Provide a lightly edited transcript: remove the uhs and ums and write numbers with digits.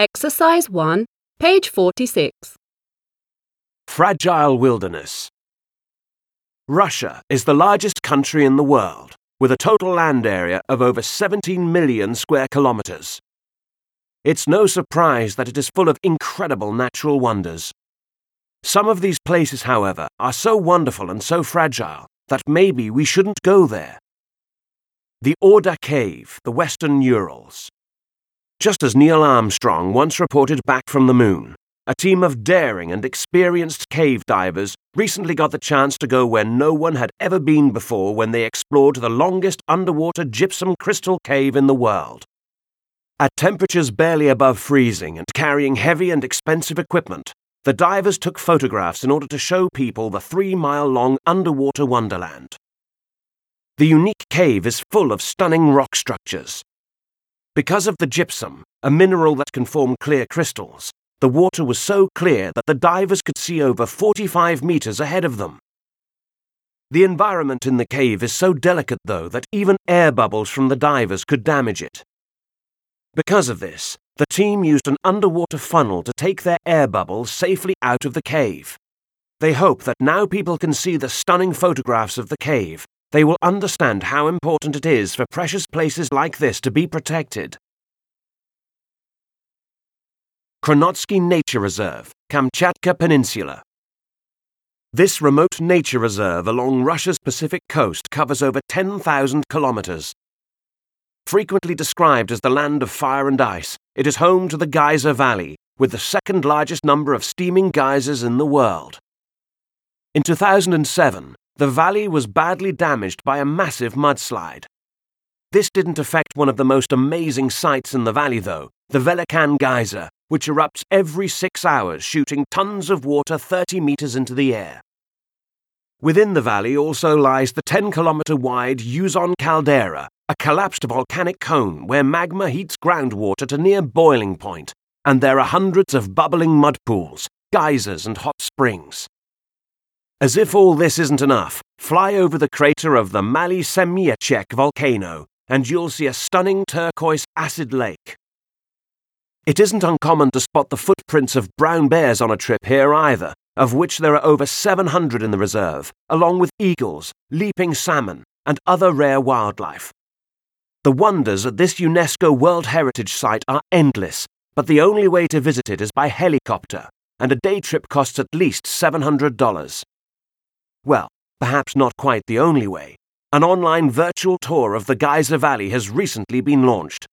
Exercise 1, page 46. Fragile wilderness. Russia is the largest country in the world, with a total land area of over 17 million square kilometers. It's no surprise that it is full of incredible natural wonders. Some of these places, however, are so wonderful and so fragile that maybe we shouldn't go there. The Orda Cave, the Western Urals. Just as Neil Armstrong once reported back from the moon, a team of daring and experienced cave divers recently got the chance to go where no one had ever been before when they explored the longest underwater gypsum crystal cave in the world. At temperatures barely above freezing and carrying heavy and expensive equipment, the divers took photographs in order to show people the 3-mile-long underwater wonderland. The unique cave is full of stunning rock structures. Because of the gypsum, a mineral that can form clear crystals, the water was so clear that the divers could see over 45 meters ahead of them. The environment in the cave is so delicate, though, that even air bubbles from the divers could damage it. Because of this, the team used an underwater funnel to take their air bubbles safely out of the cave. They hope that now people can see the stunning photographs of the cave, they will understand how important it is for precious places like this to be protected. Kronotsky Nature Reserve, Kamchatka Peninsula. This remote nature reserve along Russia's Pacific coast covers over 10,000 kilometers. Frequently described as the land of fire and ice, it is home to the Geyser Valley, with the second largest number of steaming geysers in the world. In 2007, the valley was badly damaged by a massive mudslide. This didn't affect one of the most amazing sights in the valley, though, the Velikan Geyser, which erupts every 6 hours, shooting tons of water 30 meters into the air. Within the valley also lies the 10-kilometer-wide Uzon Caldera, a collapsed volcanic cone where magma heats groundwater to near boiling point, and there are hundreds of bubbling mud pools, geysers and hot springs. As if all this isn't enough, fly over the crater of the Mali Semyechek volcano, and you'll see a stunning turquoise acid lake. It isn't uncommon to spot the footprints of brown bears on a trip here either, of which there are over 700 in the reserve, along with eagles, leaping salmon, and other rare wildlife. The wonders at this UNESCO World Heritage Site are endless, but the only way to visit it is by helicopter, and a day trip costs at least $700. Well, perhaps not quite the only way. An online virtual tour of the Geyser Valley has recently been launched.